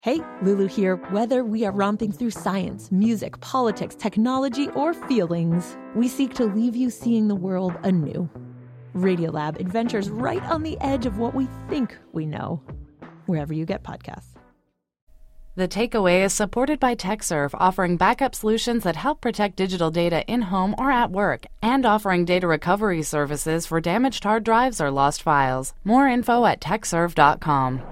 Hey, Lulu here. Whether we are romping through science, music, politics, technology, or feelings, we seek to leave you seeing the world anew. Radiolab adventures right on the edge of what we think we know, wherever you get podcasts. The Takeaway is supported by TechServe, offering backup solutions that help protect digital data in-home or at work, and offering data recovery services for damaged hard drives or lost files. More info at techserve.com.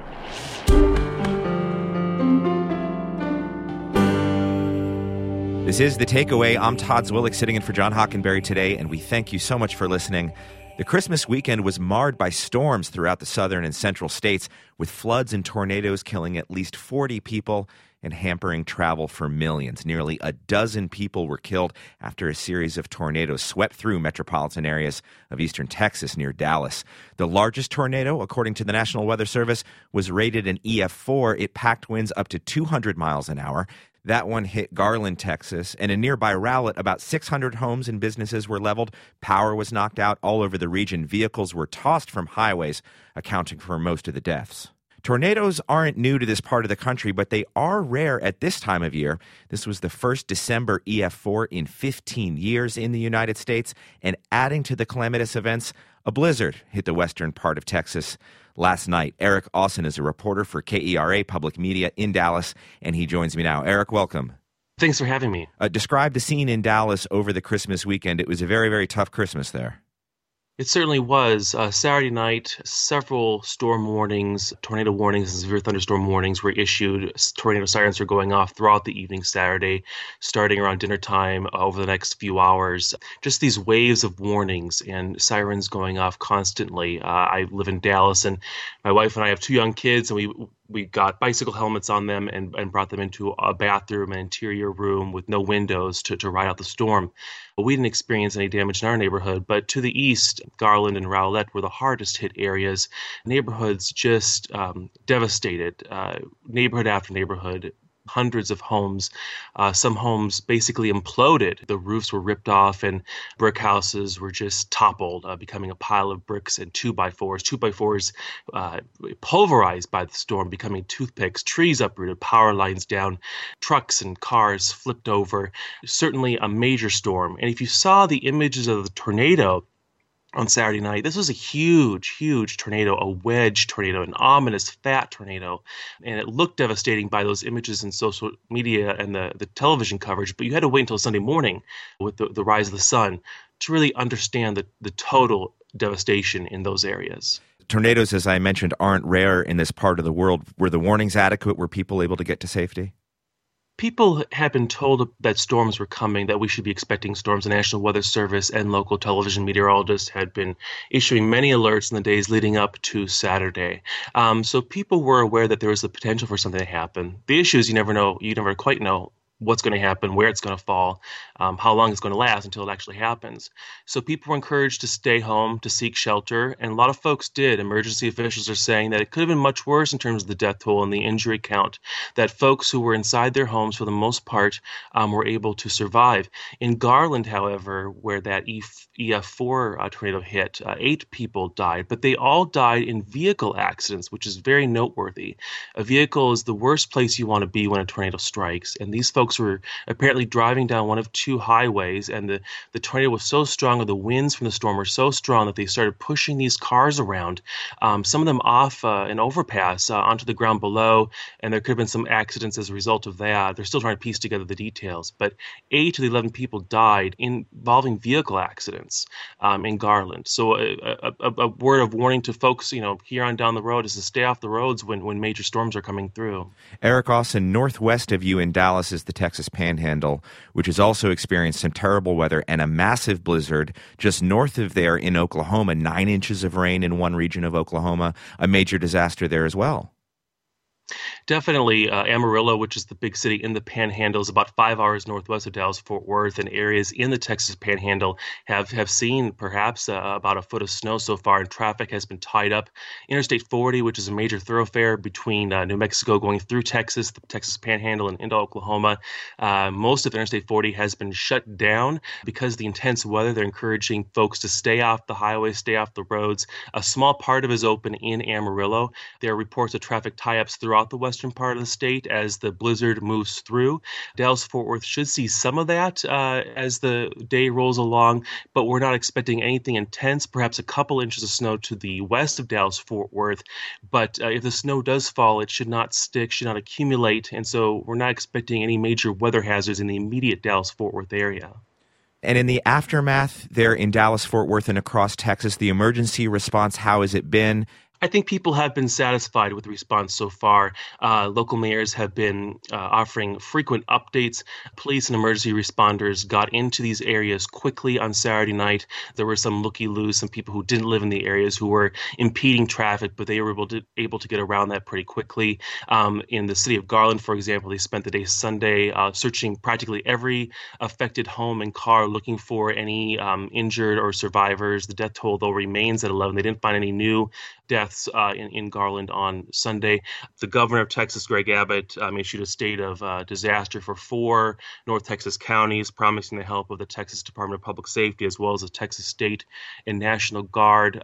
This is The Takeaway. I'm Todd Zwillich, sitting in for John Hockenberry today, and we thank you so much for listening. The Christmas weekend was marred by storms throughout the southern and central states, with floods and tornadoes killing at least 40 people and hampering travel for millions. Nearly a dozen people were killed after a series of tornadoes swept through metropolitan areas of eastern Texas near Dallas. The largest tornado, according to the National Weather Service, was rated an EF4. It packed winds up to 200 miles an hour. That one hit Garland, Texas, and in nearby Rowlett, about 600 homes and businesses were leveled. Power was knocked out all over the region. Vehicles were tossed from highways, accounting for most of the deaths. Tornadoes aren't new to this part of the country, but they are rare at this time of year. This was the first December EF4 in 15 years in the United States, and adding to the calamitous events, a blizzard hit the western part of Texas last night. Eric Austin is a reporter for KERA Public Media in Dallas, and he joins me now. Eric, welcome. Thanks for having me. Describe the scene in Dallas over the Christmas weekend. It was a very, very tough Christmas there. It certainly was. Saturday night, several storm warnings, tornado warnings, and severe thunderstorm warnings were issued. Tornado sirens were going off throughout the evening Saturday, starting around dinner time over the next few hours. Just these waves of warnings and sirens going off constantly. I live in Dallas, and my wife and I have two young kids, and we got bicycle helmets on them and brought them into a bathroom, an interior room with no windows to ride out the storm. We didn't experience any damage in our neighborhood, but to the east, Garland and Rowlett were the hardest hit areas. Neighborhoods just devastated, neighborhood after neighborhood. Hundreds of homes. Some homes basically imploded. The roofs were ripped off and brick houses were just toppled, becoming a pile of bricks and 2x4s. 2x4s pulverized by the storm, becoming toothpicks. Trees uprooted, power lines down, trucks and cars flipped over. Certainly a major storm. And if you saw the images of the tornado on Saturday night, this was a huge, huge tornado, a wedge tornado, an ominous fat tornado. And it looked devastating by those images in social media and the television coverage, but you had to wait until Sunday morning with the rise of the sun to really understand the total devastation in those areas. Tornadoes, as I mentioned, aren't rare in this part of the world. Were the warnings adequate? Were people able to get to safety? People had been told that storms were coming, that we should be expecting storms. The National Weather Service and local television meteorologists had been issuing many alerts in the days leading up to Saturday. So people were aware that there was the potential for something to happen. The issue is you never quite know what's going to happen, where it's going to fall, how long it's going to last until it actually happens. So people were encouraged to stay home, to seek shelter, and a lot of folks did. Emergency officials are saying that it could have been much worse in terms of the death toll and the injury count, that folks who were inside their homes for the most part were able to survive. In Garland, however, where that EF4 tornado hit, 8 people died, but they all died in vehicle accidents, which is very noteworthy. A vehicle is the worst place you want to be when a tornado strikes, and these folks were apparently driving down one of two highways, and the tornado was so strong, or the winds from the storm were so strong, that they started pushing these cars around, some of them off an overpass onto the ground below, and there could have been some accidents as a result of that. They're still trying to piece together the details, but 8 of the 11 people died involving vehicle accidents in Garland. So a word of warning to folks, here on down the road is to stay off the roads when major storms are coming through. Eric Austin, northwest of you in Dallas is the Texas Panhandle, which has also experienced some terrible weather and a massive blizzard. Just north of there in Oklahoma, 9 inches of rain in one region of Oklahoma, a major disaster there as well. Definitely. Amarillo, which is the big city in the Panhandle, is about 5 hours northwest of Dallas-Fort Worth, and areas in the Texas Panhandle have seen perhaps about a foot of snow so far, and traffic has been tied up. Interstate 40, which is a major thoroughfare between New Mexico going through Texas, the Texas Panhandle, and into Oklahoma, most of Interstate 40 has been shut down because of the intense weather. They're encouraging folks to stay off the highway, stay off the roads. A small part of it is open in Amarillo. There are reports of traffic tie-ups throughout throughout the western part of the state as the blizzard moves through. Dallas-Fort Worth should see some of that as the day rolls along, but we're not expecting anything intense, perhaps a couple inches of snow to the west of Dallas-Fort Worth. But if the snow does fall, it should not stick, should not accumulate, and so we're not expecting any major weather hazards in the immediate Dallas-Fort Worth area. And in the aftermath there in Dallas-Fort Worth and across Texas, the emergency response, how has it been? I think people have been satisfied with the response so far. Local mayors have been offering frequent updates. Police and emergency responders got into these areas quickly on Saturday night. There were some looky-loos, some people who didn't live in the areas who were impeding traffic, but they were able to get around that pretty quickly. In the city of Garland, for example, they spent the day Sunday searching practically every affected home and car, looking for any injured or survivors. The death toll, though, remains at 11. They didn't find any new deaths in Garland on Sunday. The governor of Texas, Greg Abbott, issued a state of disaster for 4 North Texas counties, promising the help of the Texas Department of Public Safety as well as the Texas State and National Guard.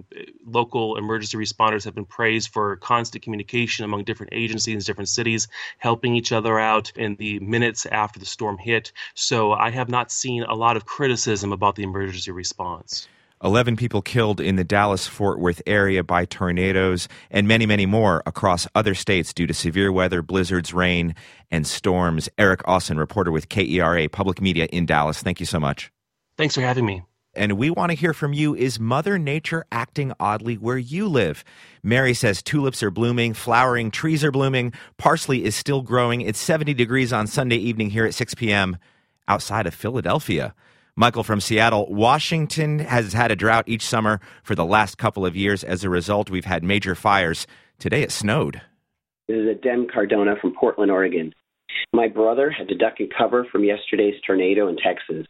Local emergency responders have been praised for constant communication among different agencies, different cities, helping each other out in the minutes after the storm hit. So I have not seen a lot of criticism about the emergency response. 11 people killed in the Dallas-Fort Worth area by tornadoes, and many, many more across other states due to severe weather, blizzards, rain, and storms. Eric Austin, reporter with KERA Public Media in Dallas. Thank you so much. Thanks for having me. And we want to hear from you. Is Mother Nature acting oddly where you live? Mary says tulips are blooming, flowering, trees are blooming, parsley is still growing. It's 70 degrees on Sunday evening here at 6 p.m. outside of Philadelphia. Michael from Seattle, Washington has had a drought each summer for the last couple of years. As a result, we've had major fires. Today it snowed. This is Dem Cardona from Portland, Oregon. My brother had to duck and cover from yesterday's tornado in Texas.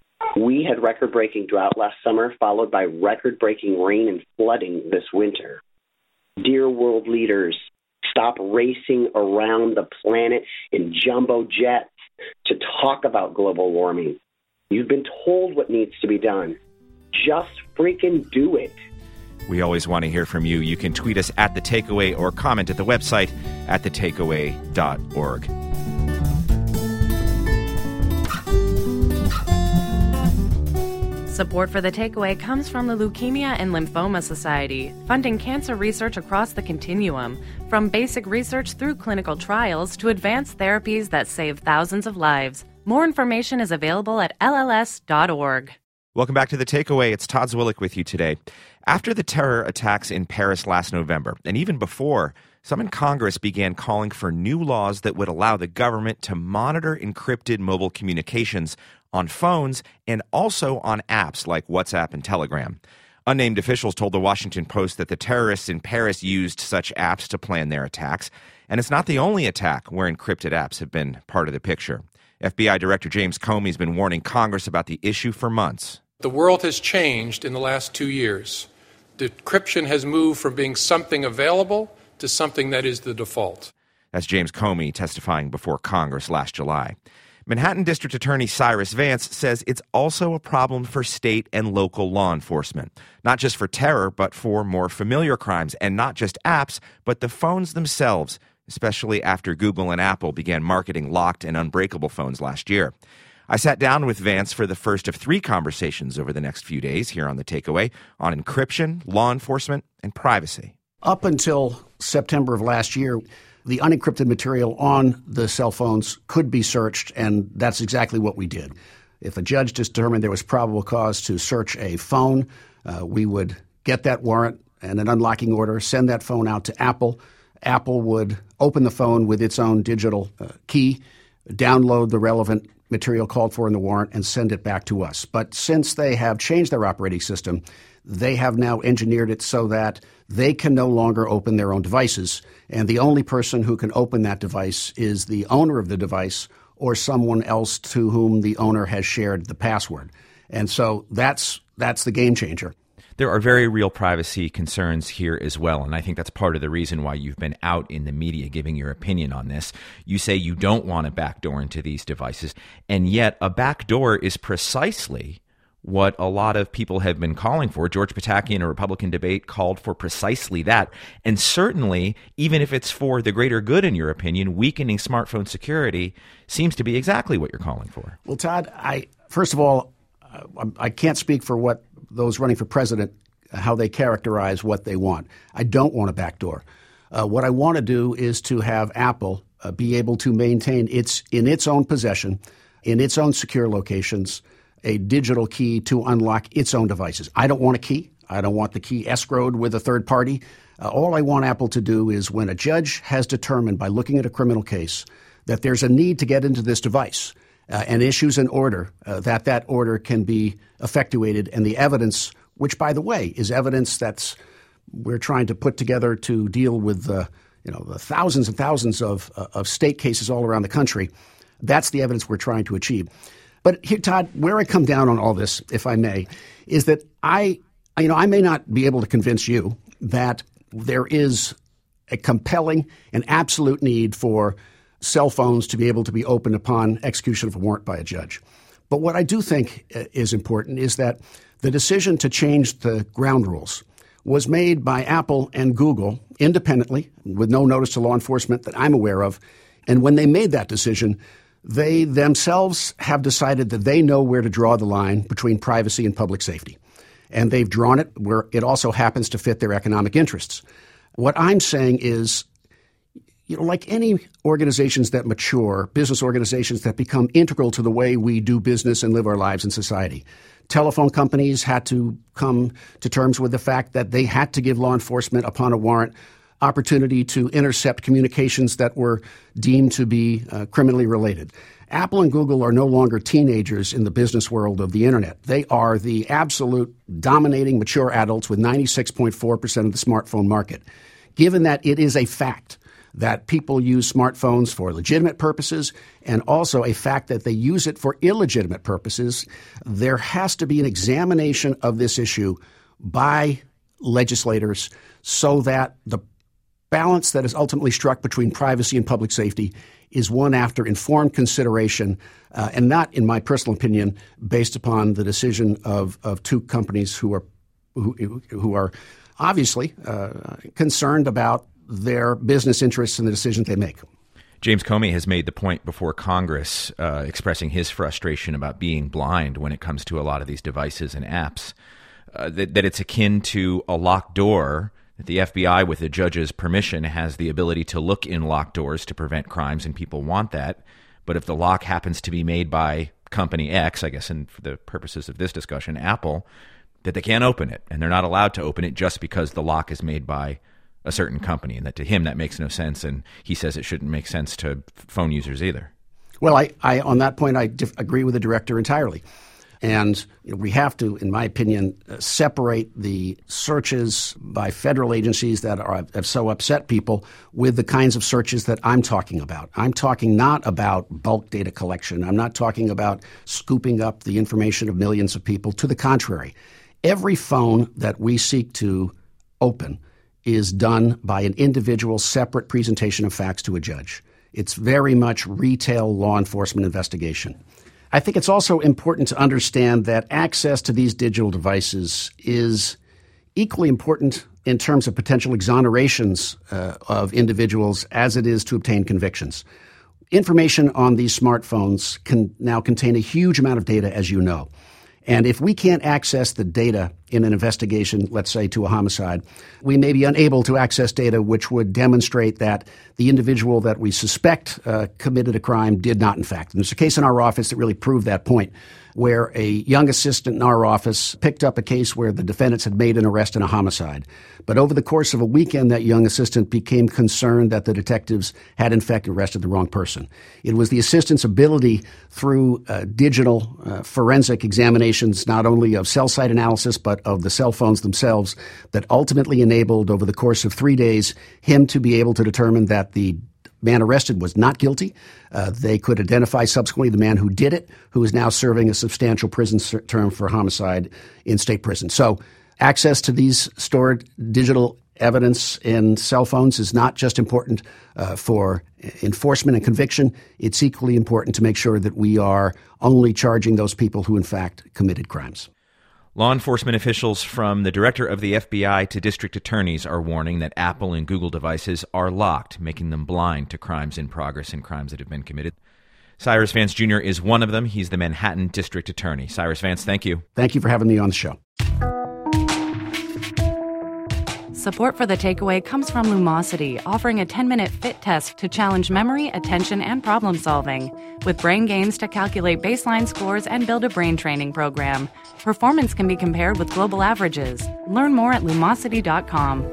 We had record-breaking drought last summer, followed by record-breaking rain and flooding this winter. Dear world leaders, stop racing around the planet in jumbo jets to talk about global warming. You've been told what needs to be done. Just freaking do it. We always want to hear from you. You can tweet us at The Takeaway or comment at the website at thetakeaway.org. Support for The Takeaway comes from the Leukemia and Lymphoma Society, funding cancer research across the continuum, from basic research through clinical trials to advanced therapies that save thousands of lives. More information is available at lls.org. Welcome back to The Takeaway. It's Todd Zwillich with you today. After the terror attacks in Paris last November, and even before, some in Congress began calling for new laws that would allow the government to monitor encrypted mobile communications on phones and also on apps like WhatsApp and Telegram. Unnamed officials told the Washington Post that the terrorists in Paris used such apps to plan their attacks. And it's not the only attack where encrypted apps have been part of the picture. FBI Director James Comey has been warning Congress about the issue for months. The world has changed in the last 2 years. Decryption has moved from being something available to something that is the default. That's James Comey testifying before Congress last July. Manhattan District Attorney Cyrus Vance says it's also a problem for state and local law enforcement, not just for terror, but for more familiar crimes, and not just apps, but the phones themselves, especially after Google and Apple began marketing locked and unbreakable phones last year. I sat down with Vance for the first of 3 conversations over the next few days here on The Takeaway on encryption, law enforcement, and privacy. Up until September of last year, the unencrypted material on the cell phones could be searched, and that's exactly what we did. If a judge determined there was probable cause to search a phone, we would get that warrant and an unlocking order, send that phone out to Apple. Apple would open the phone with its own digital key, download the relevant material called for in the warrant, and send it back to us. But since they have changed their operating system, they have now engineered it so that they can no longer open their own devices, and the only person who can open that device is the owner of the device or someone else to whom the owner has shared the password. And so that's the game changer. There are very real privacy concerns here as well, and I think that's part of the reason why you've been out in the media giving your opinion on this. You say you don't want a backdoor into these devices, and yet a backdoor is precisely what a lot of people have been calling for. George Pataki in a Republican debate called for precisely that. And certainly, even if it's for the greater good, in your opinion, weakening smartphone security seems to be exactly what you're calling for. Well, Todd, first of all, I can't speak for what those running for president, how they characterize what they want. I don't want a backdoor. What I want to do is to have Apple be able to maintain in its own possession, in its own secure locations, a digital key to unlock its own devices. I don't want a key. I don't want the key escrowed with a third party. All I want Apple to do is when a judge has determined by looking at a criminal case that there's a need to get into this device and issues an order, that order can be effectuated, and the evidence, which, by the way, is evidence we're trying to put together to deal with the thousands and thousands of state cases all around the country. That's the evidence we're trying to achieve. But here, Todd, where I come down on all this, if I may, is that I may not be able to convince you that there is a compelling and absolute need for cell phones to be able to be opened upon execution of a warrant by a judge. But what I do think is important is that the decision to change the ground rules was made by Apple and Google independently, with no notice to law enforcement that I'm aware of. And when they made that decision, they themselves have decided that they know where to draw the line between privacy and public safety. And they've drawn it where it also happens to fit their economic interests. What I'm saying is, like any organizations that mature, business organizations that become integral to the way we do business and live our lives in society, telephone companies had to come to terms with the fact that they had to give law enforcement upon a warrant opportunity to intercept communications that were deemed to be criminally related. Apple and Google are no longer teenagers in the business world of the Internet. They are the absolute dominating mature adults with 96.4% of the smartphone market. Given that it is a fact that people use smartphones for legitimate purposes and also a fact that they use it for illegitimate purposes, there has to be an examination of this issue by legislators so that the balance that is ultimately struck between privacy and public safety is one after informed consideration and not, in my personal opinion, based upon the decision of two companies who are obviously concerned about their business interests and the decisions they make. James Comey has made the point before Congress, expressing his frustration about being blind when it comes to a lot of these devices and apps, that it's akin to a locked door. The FBI, with the judge's permission, has the ability to look in locked doors to prevent crimes, and people want that. But if the lock happens to be made by company X, I guess, and for the purposes of this discussion, Apple, that they can't open it, and they're not allowed to open it just because the lock is made by a certain company, and that to him that makes no sense, and he says it shouldn't make sense to phone users either. Well, I on that point, I agree with the director entirely. And we have to, in my opinion, separate the searches by federal agencies that have so upset people with the kinds of searches that I'm talking about. I'm talking not about bulk data collection. I'm not talking about scooping up the information of millions of people. To the contrary, every phone that we seek to open is done by an individual separate presentation of facts to a judge. It's very much retail law enforcement investigation. I think it's also important to understand that access to these digital devices is equally important in terms of potential exonerations of individuals as it is to obtain convictions. Information on these smartphones can now contain a huge amount of data, as you know. And if we can't access the data in an investigation, let's say to a homicide, we may be unable to access data which would demonstrate that the individual that we suspect committed a crime did not, in fact. And there's a case in our office that really proved that point, where a young assistant in our office picked up a case where the defendants had made an arrest in a homicide. But over the course of a weekend, that young assistant became concerned that the detectives had, in fact, arrested the wrong person. It was the assistant's ability through digital forensic examinations, not only of cell site analysis, but of the cell phones themselves, that ultimately enabled, over the course of 3 days, him to be able to determine that the man arrested was not guilty. They could identify subsequently the man who did it, who is now serving a substantial prison term for homicide in state prison. So access to these stored digital evidence in cell phones is not just important for enforcement and conviction. It's equally important to make sure that we are only charging those people who, in fact, committed crimes. Law enforcement officials from the director of the FBI to district attorneys are warning that Apple and Google devices are locked, making them blind to crimes in progress and crimes that have been committed. Cyrus Vance Jr. is one of them. He's the Manhattan District Attorney. Cyrus Vance, thank you. Thank you for having me on the show. Support for The Takeaway comes from Lumosity, offering a 10-minute fit test to challenge memory, attention, and problem solving. With brain games to calculate baseline scores and build a brain training program. Performance can be compared with global averages. Learn more at Lumosity.com.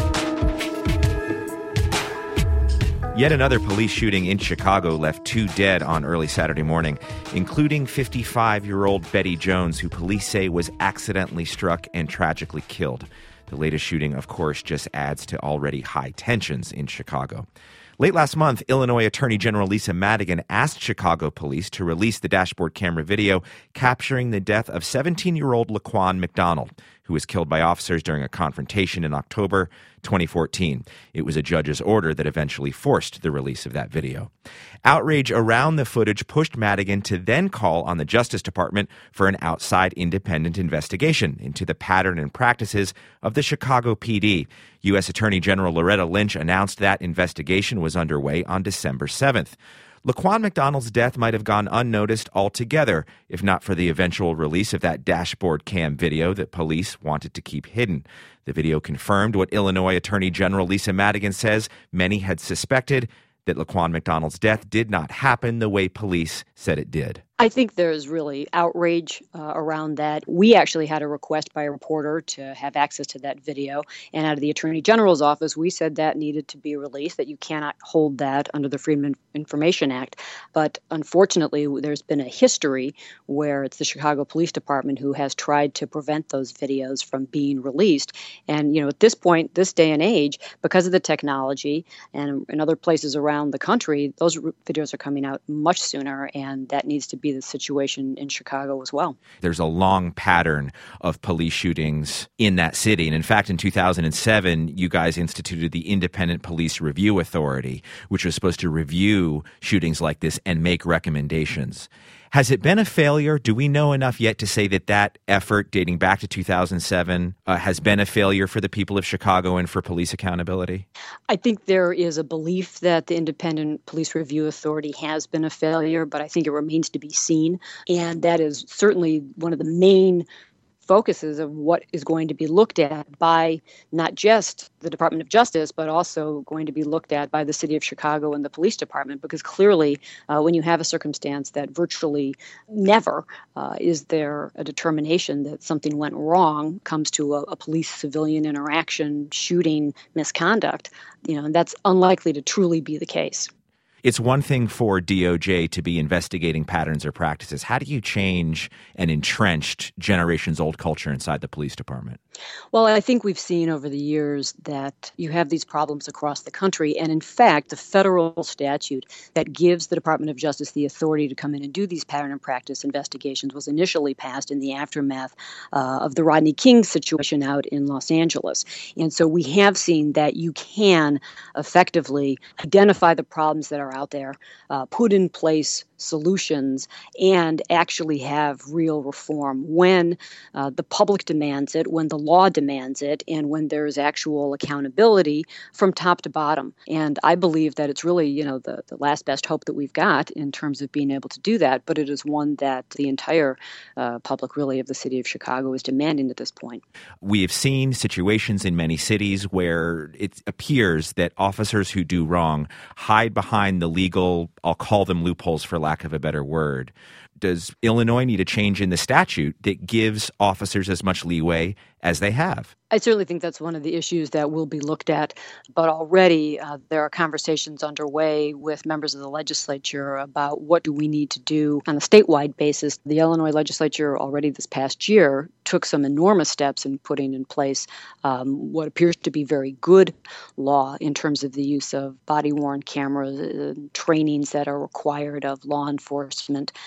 Yet another police shooting in Chicago left 2 dead on early Saturday morning, including 55-year-old Betty Jones, who police say was accidentally struck and tragically killed. The latest shooting, of course, just adds to already high tensions in Chicago. Late last month, Illinois Attorney General Lisa Madigan asked Chicago police to release the dashboard camera video capturing the death of 17-year-old Laquan McDonald, who was killed by officers during a confrontation in October 2014. It was a judge's order that eventually forced the release of that video. Outrage around the footage pushed Madigan to then call on the Justice Department for an outside independent investigation into the pattern and practices of the Chicago PD. U.S. Attorney General Loretta Lynch announced that investigation was underway on December 7th. Laquan McDonald's death might have gone unnoticed altogether, if not for the eventual release of that dashboard cam video that police wanted to keep hidden. The video confirmed what Illinois Attorney General Lisa Madigan says many had suspected, that Laquan McDonald's death did not happen the way police said it did. I think there's really outrage around that. We actually had a request by a reporter to have access to that video. And out of the Attorney General's office, we said that needed to be released, that you cannot hold that under the Freedom of Information Act. But unfortunately, there's been a history where it's the Chicago Police Department who has tried to prevent those videos from being released. And, at this point, this day and age, because of the technology and in other places around the country, those videos are coming out much sooner, and that needs to be the situation in Chicago as well. There's a long pattern of police shootings in that city. And in fact, in 2007, you guys instituted the Independent Police Review Authority, which was supposed to review shootings like this and make recommendations. Has it been a failure? Do we know enough yet to say that that effort dating back to 2007 has been a failure for the people of Chicago and for police accountability? I think there is a belief that the Independent Police Review Authority has been a failure, but I think it remains to be seen. And that is certainly one of the main focuses of what is going to be looked at by not just the Department of Justice, but also going to be looked at by the city of Chicago and the police department, because clearly when you have a circumstance that virtually never is there a determination that something went wrong, comes to a police-civilian interaction, shooting, misconduct, and that's unlikely to truly be the case. It's one thing for DOJ to be investigating patterns or practices. How do you change an entrenched generations-old culture inside the police department? Well, I think we've seen over the years that you have these problems across the country. And in fact, the federal statute that gives the Department of Justice the authority to come in and do these pattern and practice investigations was initially passed in the aftermath of the Rodney King situation out in Los Angeles. And so we have seen that you can effectively identify the problems that are out there, put in place solutions, and actually have real reform when the public demands it, when the law demands it, and when there's actual accountability from top to bottom. And I believe that it's really, the last best hope that we've got in terms of being able to do that, but it is one that the entire public really of the city of Chicago is demanding at this point. We have seen situations in many cities where it appears that officers who do wrong hide behind the legal, I'll call them loopholes for lack of a better word. Does Illinois need a change in the statute that gives officers as much leeway as they have? I certainly think that's one of the issues that will be looked at. But already there are conversations underway with members of the legislature about what do we need to do on a statewide basis. The Illinois legislature already this past year took some enormous steps in putting in place what appears to be very good law in terms of the use of body-worn cameras, trainings that are required of law enforcement. And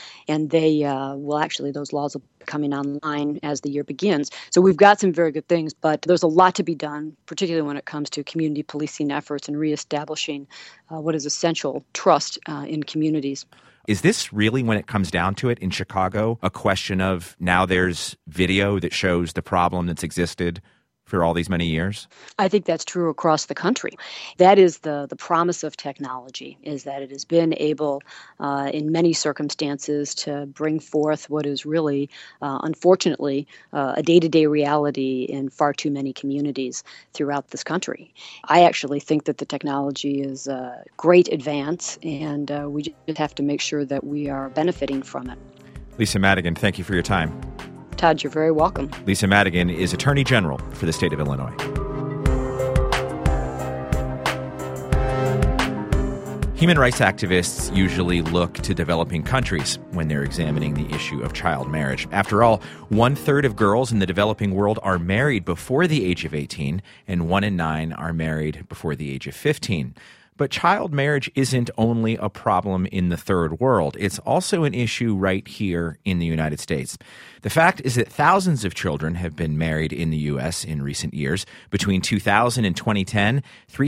and those laws will be coming online as the year begins. So we've got some very good things, but there's a lot to be done, particularly when it comes to community policing efforts and reestablishing what is essential trust in communities. Is this really, when it comes down to it, in Chicago, a question of now there's video that shows the problem that's existed for all these many years? I think that's true across the country. That is the promise of technology, is that it has been able, in many circumstances, to bring forth what is really, unfortunately, a day-to-day reality in far too many communities throughout this country. I actually think that the technology is a great advance, and we just have to make sure that we are benefiting from it. Lisa Madigan, thank you for your time. Todd, you're very welcome. Lisa Madigan is Attorney General for the state of Illinois. Human rights activists usually look to developing countries when they're examining the issue of child marriage. After all, 1/3 of girls in the developing world are married before the age of 18, and 1 in 9 are married before the age of 15. But child marriage isn't only a problem in the third world. It's also an issue right here in the United States. The fact is that thousands of children have been married in the U.S. in recent years. Between 2000 and 2010,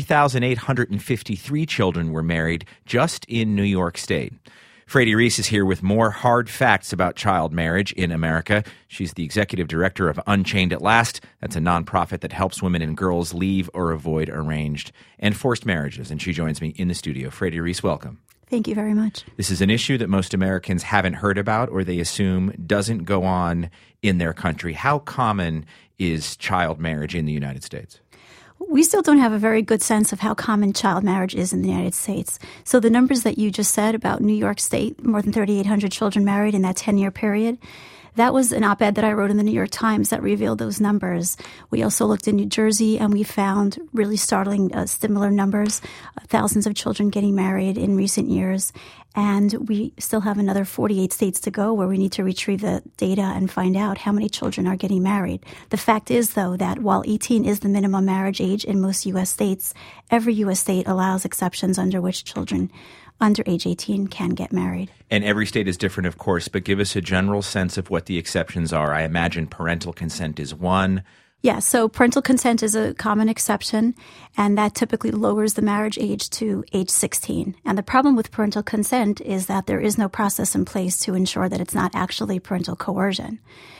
3,853 children were married just in New York State. Frady Reese is here with more hard facts about child marriage in America. She's the executive director of Unchained at Last. That's a nonprofit that helps women and girls leave or avoid arranged and forced marriages. And she joins me in the studio. Frady Reese, welcome. Thank you very much. This is an issue that most Americans haven't heard about, or they assume doesn't go on in their country. How common is child marriage in the United States? We still don't have a very good sense of how common child marriage is in the United States. So the numbers that you just said about New York State, more than 3,800 children married in that 10-year period, that was an op-ed that I wrote in the New York Times that revealed those numbers. We also looked in New Jersey, and we found really startling similar numbers, thousands of children getting married in recent years. And we still have another 48 states to go where we need to retrieve the data and find out how many children are getting married. The fact is, though, that while 18 is the minimum marriage age in most U.S. states, every U.S. state allows exceptions under which children under age 18 can get married. And every state is different, of course, but give us a general sense of what the exceptions are. I imagine parental consent is one. Yeah, so parental consent is a common exception, and that typically lowers the marriage age to age 16. And the problem with parental consent is that there is no process in place to ensure that it's not actually parental coercion.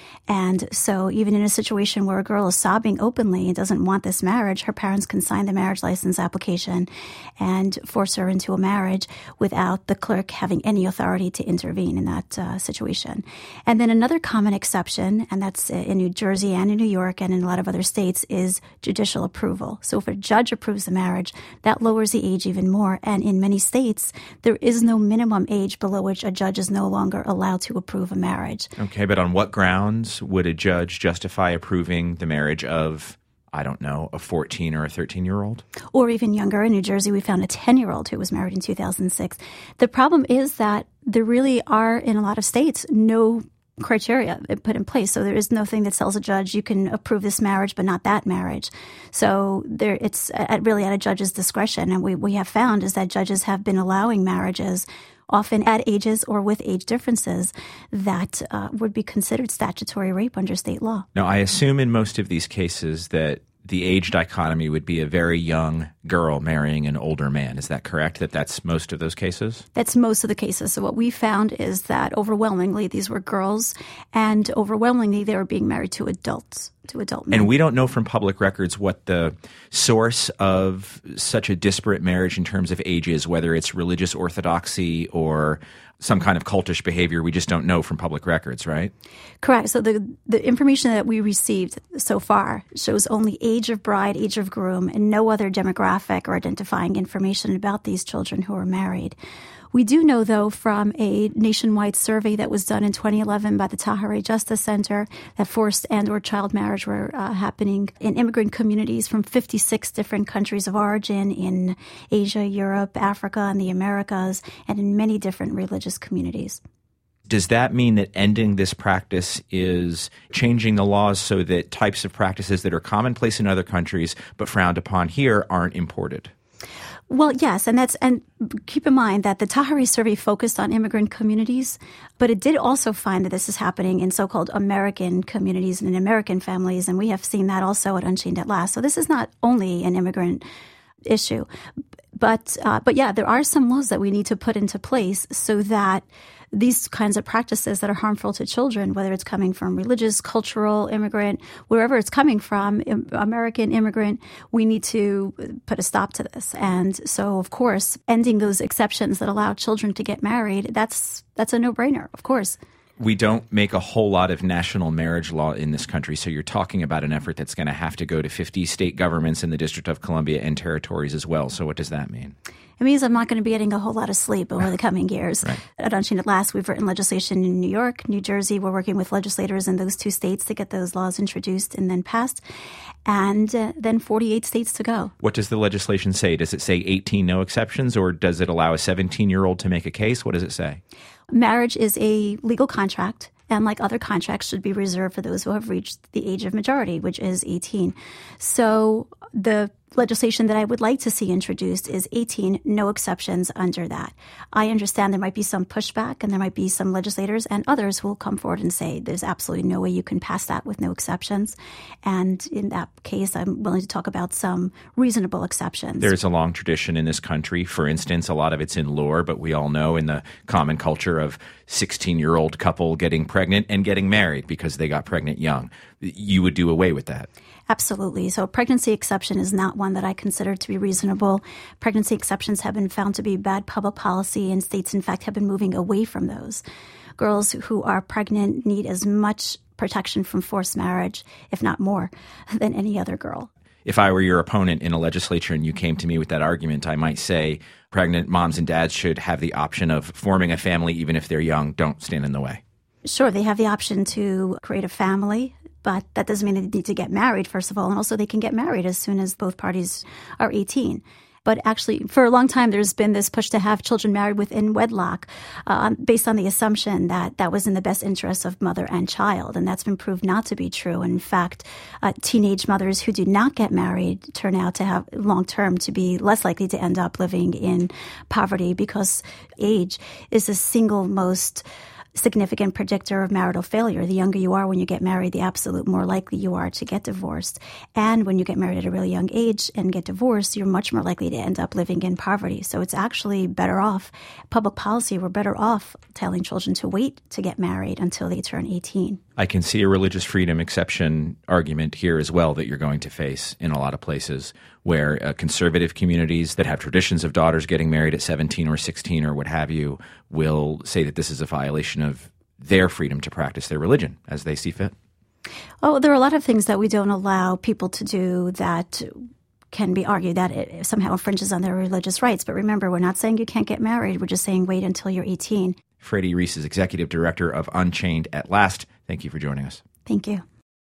And so even in a situation where a girl is sobbing openly and doesn't want this marriage, her parents can sign the marriage license application and force her into a marriage without the clerk having any authority to intervene in that situation. And then another common exception, and that's in New Jersey and in New York and in a lot of other states, is judicial approval. So if a judge approves the marriage, that lowers the age even more. And in many states, there is no minimum age below which a judge is no longer allowed to approve a marriage. Okay, but on what grounds would a judge justify approving the marriage of, I don't know, a 14 or a 13-year-old? Or even younger. In New Jersey, we found a 10-year-old who was married in 2006. The problem is that there really are, in a lot of states, no criteria put in place. So there is nothing that tells a judge you can approve this marriage but not that marriage. So it's really at a judge's discretion. And we have found is that judges have been allowing marriages often at ages or with age differences that would be considered statutory rape under state law. Now, I assume in most of these cases that the age dichotomy would be a very young girl marrying an older man. Is that correct? That's most of those cases? That's most of the cases. So what we found is that overwhelmingly these were girls, and overwhelmingly they were being married to adults, to adult men. And we don't know from public records what the source of such a disparate marriage in terms of age is, whether it's religious orthodoxy or some kind of cultish behavior. We just don't know from public records, right? Correct. So the information that we received so far shows only age of bride, age of groom, and no other demographic or identifying information about these children who are married. We do know, though, from a nationwide survey that was done in 2011 by the Tahirih Justice Center that forced and or child marriage were happening in immigrant communities from 56 different countries of origin in Asia, Europe, Africa, and the Americas, and in many different religious communities. Does that mean that ending this practice is changing the laws so that types of practices that are commonplace in other countries but frowned upon here aren't imported? Well, yes, and keep in mind that the Tahari survey focused on immigrant communities, but it did also find that this is happening in so-called American communities and in American families, and we have seen that also at Unchained at Last. So this is not only an immigrant issue, but yeah, there are some laws that we need to put into place so that these kinds of practices that are harmful to children, whether it's coming from religious, cultural, immigrant, wherever it's coming from, American immigrant, we need to put a stop to this. And so, of course, ending those exceptions that allow children to get married, that's a no-brainer, of course. We don't make a whole lot of national marriage law in this country, so you're talking about an effort that's going to have to go to 50 state governments in the District of Columbia and territories as well. So what does that mean? It means I'm not going to be getting a whole lot of sleep over the coming years. Right. At Unchained at Last, we've written legislation in New York, New Jersey. We're working with legislators in those two states to get those laws introduced and then passed, and then 48 states to go. What does the legislation say? Does it say 18 no exceptions, or does it allow a 17-year-old to make a case? What does it say? Marriage is a legal contract, and like other contracts, should be reserved for those who have reached the age of majority, which is 18. So the legislation that I would like to see introduced is 18, no exceptions under that. I understand there might be some pushback, and there might be some legislators and others who will come forward and say there's absolutely no way you can pass that with no exceptions. And in that case, I'm willing to talk about some reasonable exceptions. There's a long tradition in this country. For instance, a lot of it's in lore, but we all know in the common culture of 16-year-old couple getting pregnant and getting married because they got pregnant young. You would do away with that. Absolutely. So pregnancy exception is not one that I consider to be reasonable. Pregnancy exceptions have been found to be bad public policy, and states, in fact, have been moving away from those. Girls who are pregnant need as much protection from forced marriage, if not more, than any other girl. If I were your opponent in a legislature and you came to me with that argument, I might say pregnant moms and dads should have the option of forming a family even if they're young. Don't stand in the way. Sure, they have the option to create a family, but that doesn't mean they need to get married, first of all. And also they can get married as soon as both parties are 18. But actually, for a long time, there's been this push to have children married within wedlock based on the assumption that that was in the best interests of mother and child. And that's been proved not to be true. In fact, teenage mothers who do not get married turn out to have long-term to be less likely to end up living in poverty because age is the single most significant predictor of marital failure. The younger you are when you get married, the absolute more likely you are to get divorced. And when you get married at a really young age and get divorced, you're much more likely to end up living in poverty. So it's actually better off, public policy, we're better off telling children to wait to get married until they turn 18. I can see a religious freedom exception argument here as well that you're going to face in a lot of places where conservative communities that have traditions of daughters getting married at 17 or 16 or what have you will say that this is a violation of their freedom to practice their religion as they see fit. Oh, there are a lot of things that we don't allow people to do that can be argued that it somehow infringes on their religious rights. But remember, we're not saying you can't get married. We're just saying wait until you're 18. Freddie Reese is Executive Director of Unchained at Last. Thank you for joining us. Thank you.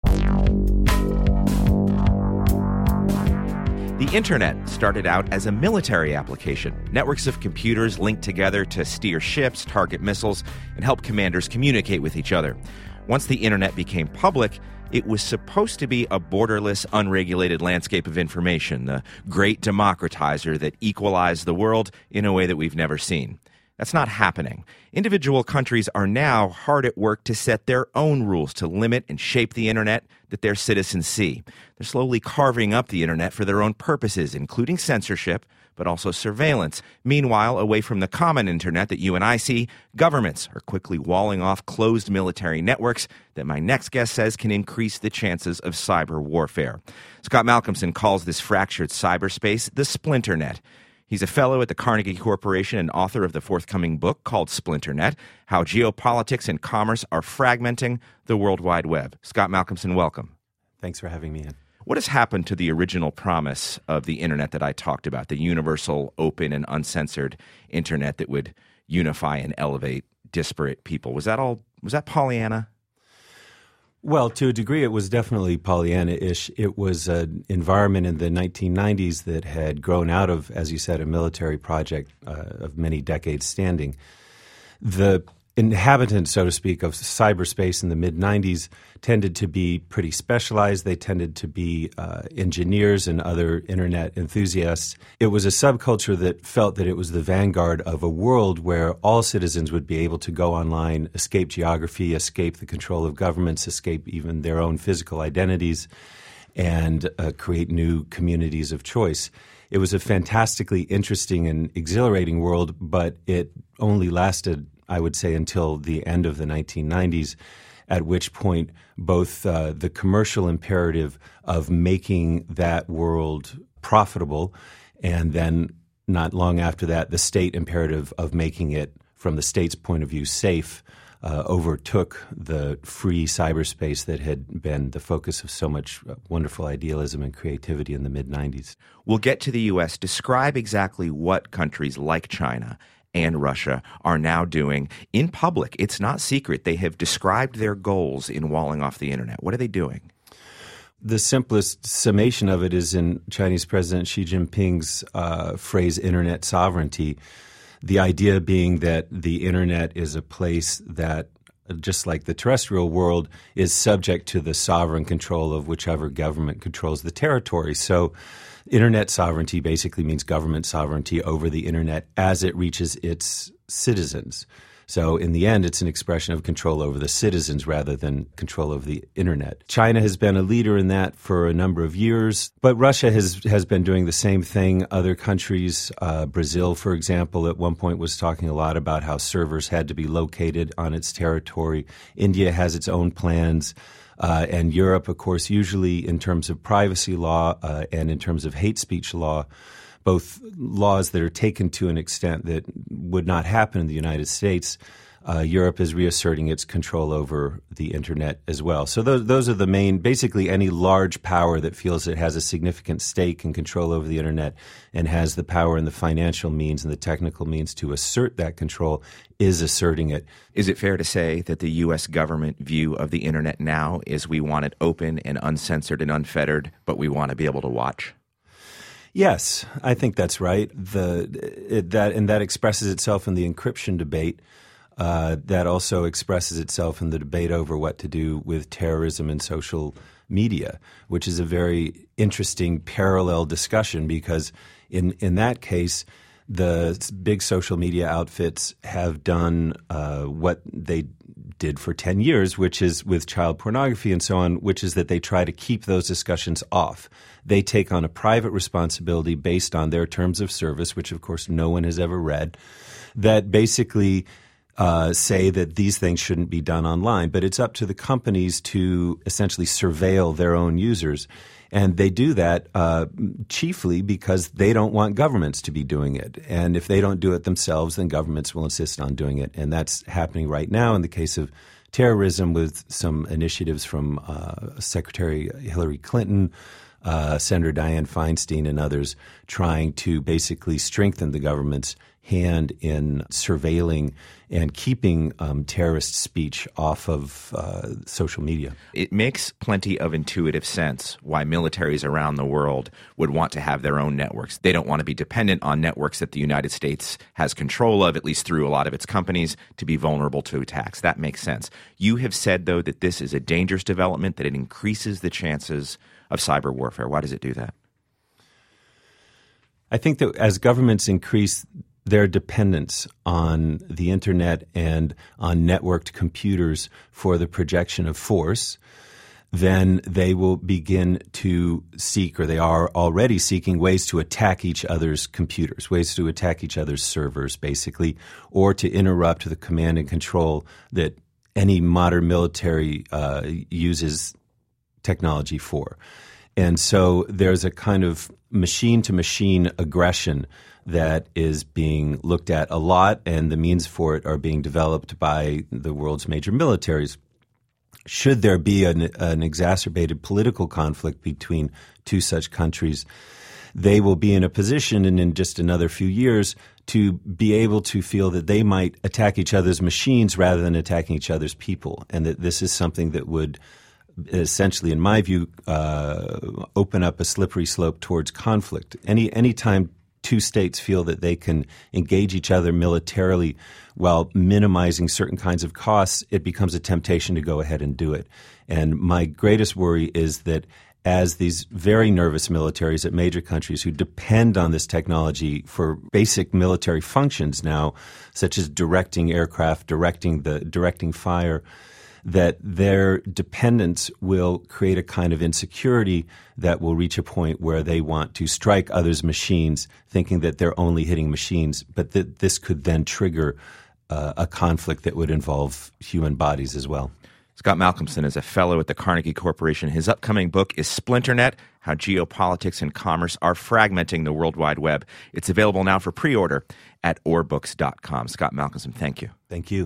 The internet started out as a military application. Networks of computers linked together to steer ships, target missiles, and help commanders communicate with each other. Once the internet became public, it was supposed to be a borderless, unregulated landscape of information, the great democratizer that equalized the world in a way that we've never seen. That's not happening. Individual countries are now hard at work to set their own rules to limit and shape the internet that their citizens see. They're slowly carving up the internet for their own purposes, including censorship, but also surveillance. Meanwhile, away from the common internet that you and I see, governments are quickly walling off closed military networks that my next guest says can increase the chances of cyber warfare. Scott Malcolmson calls this fractured cyberspace the Splinternet. He's a fellow at the Carnegie Corporation and author of the forthcoming book called Splinternet, How Geopolitics and Commerce Are Fragmenting the World Wide Web. Scott Malcolmson, welcome. Thanks for having me in. What has happened to the original promise of the internet that I talked about, the universal, open, and uncensored internet that would unify and elevate disparate people? Was that Pollyanna? Well, to a degree, it was definitely Pollyanna-ish. It was an environment in the 1990s that had grown out of, as you said, a military project of many decades standing. The inhabitants, so to speak, of cyberspace in the mid-90s tended to be pretty specialized. They tended to be engineers and other internet enthusiasts. It was a subculture that felt that it was the vanguard of a world where all citizens would be able to go online, escape geography, escape the control of governments, escape even their own physical identities, and create new communities of choice. It was a fantastically interesting and exhilarating world, but it only lasted, I would say, until the end of the 1990s, at which point both the commercial imperative of making that world profitable and then not long after that, the state imperative of making it, from the state's point of view, safe, overtook the free cyberspace that had been the focus of so much wonderful idealism and creativity in the mid-90s. We'll get to the U.S. Describe exactly what countries like China and Russia are now doing in public. It's not secret. They have described their goals in walling off the internet. What are they doing? The simplest summation of it is in Chinese President Xi Jinping's phrase, internet sovereignty. The idea being that the internet is a place that, just like the terrestrial world, is subject to the sovereign control of whichever government controls the territory. So internet sovereignty basically means government sovereignty over the internet as it reaches its citizens. So in the end, it's an expression of control over the citizens rather than control over the internet. China has been a leader in that for a number of years, but Russia has been doing the same thing. Other countries, Brazil, for example, at one point was talking a lot about how servers had to be located on its territory. India has its own plans. And Europe, of course, usually in terms of privacy law and in terms of hate speech law, both laws that are taken to an extent that would not happen in the United States. Europe is reasserting its control over the internet as well. So those are the main, basically any large power that feels it has a significant stake and control over the internet and has the power and the financial means and the technical means to assert that control is asserting it. Is it fair to say that the U.S. government view of the internet now is we want it open and uncensored and unfettered, but we want to be able to watch? Yes, I think that's right. That expresses itself in the encryption debate. That also expresses itself in the debate over what to do with terrorism and social media, which is a very interesting parallel discussion because in that case, the big social media outfits have done what they did for 10 years, which is with child pornography and so on, which is that they try to keep those discussions off. They take on a private responsibility based on their terms of service, which of course no one has ever read, that basically say that these things shouldn't be done online. But it's up to the companies to essentially surveil their own users. And they do that chiefly because they don't want governments to be doing it. And if they don't do it themselves, then governments will insist on doing it. And that's happening right now in the case of terrorism with some initiatives from Secretary Hillary Clinton, Senator Dianne Feinstein, and others trying to basically strengthen the government's hand in surveilling and keeping terrorist speech off of social media. It makes plenty of intuitive sense why militaries around the world would want to have their own networks. They don't want to be dependent on networks that the United States has control of, at least through a lot of its companies, to be vulnerable to attacks. That makes sense. You have said, though, that this is a dangerous development, that it increases the chances of cyber warfare. Why does it do that? I think that as governments increase their dependence on the internet and on networked computers for the projection of force, then they will begin to seek, or they are already seeking, ways to attack each other's computers, ways to attack each other's servers, basically, or to interrupt the command and control that any modern military uses technology for. And so there's a kind of machine-to-machine aggression that is being looked at a lot, and the means for it are being developed by the world's major militaries. Should there be an exacerbated political conflict between two such countries, they will be in a position, and in just another few years, to be able to feel that they might attack each other's machines rather than attacking each other's people, and that this is something that would essentially, in my view, open up a slippery slope towards conflict. Any time two states feel that they can engage each other militarily while minimizing certain kinds of costs, it becomes a temptation to go ahead and do it. And my greatest worry is that as these very nervous militaries at major countries who depend on this technology for basic military functions now, such as directing aircraft, directing fire, that their dependence will create a kind of insecurity that will reach a point where they want to strike others' machines, thinking that they're only hitting machines, but that this could then trigger a conflict that would involve human bodies as well. Scott Malcolmson is a fellow at the Carnegie Corporation. His upcoming book is Splinternet, How Geopolitics and Commerce Are Fragmenting the World Wide Web. It's available now for pre-order at orbooks.com. Scott Malcolmson, thank you. Thank you.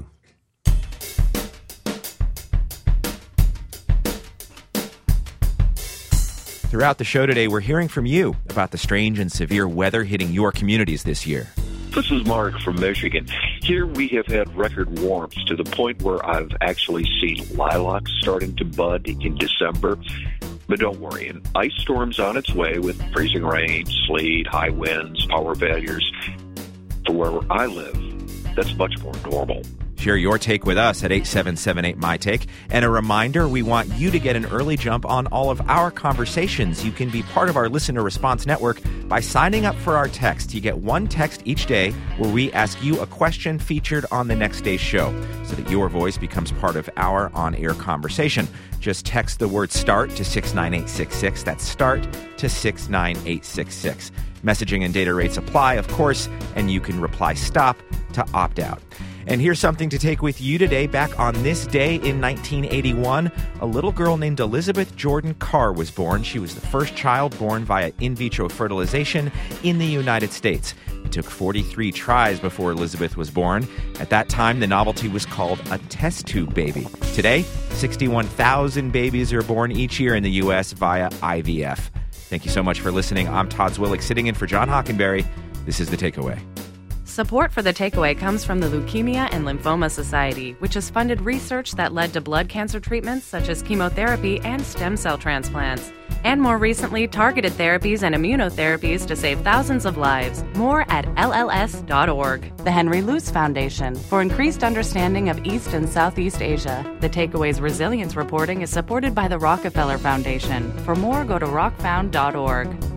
Throughout the show today, we're hearing from you about the strange and severe weather hitting your communities this year. This is Mark from Michigan. Here we have had record warmth to the point where I've actually seen lilacs starting to bud in December. But don't worry, an ice storm's on its way with freezing rain, sleet, high winds, power failures. For where I live, that's much more normal. Share your take with us at 877-8MY-TAKE. And a reminder, we want you to get an early jump on all of our conversations. You can be part of our Listener Response Network by signing up for our text. You get one text each day where we ask you a question featured on the next day's show so that your voice becomes part of our on-air conversation. Just text the word START to 69866. That's START to 69866. Messaging and data rates apply, of course, and you can reply STOP to opt out. And here's something to take with you today. Back on this day in 1981, a little girl named Elizabeth Jordan Carr was born. She was the first child born via in vitro fertilization in the United States. It took 43 tries before Elizabeth was born. At that time, the novelty was called a test tube baby. Today, 61,000 babies are born each year in the U.S. via IVF. Thank you so much for listening. I'm Todd Zwillich, sitting in for John Hockenberry. This is The Takeaway. Support for The Takeaway comes from the Leukemia and Lymphoma Society, which has funded research that led to blood cancer treatments such as chemotherapy and stem cell transplants. And more recently, targeted therapies and immunotherapies to save thousands of lives. More at LLS.org. The Henry Luce Foundation, for increased understanding of East and Southeast Asia. The Takeaway's resilience reporting is supported by the Rockefeller Foundation. For more, go to rockfound.org.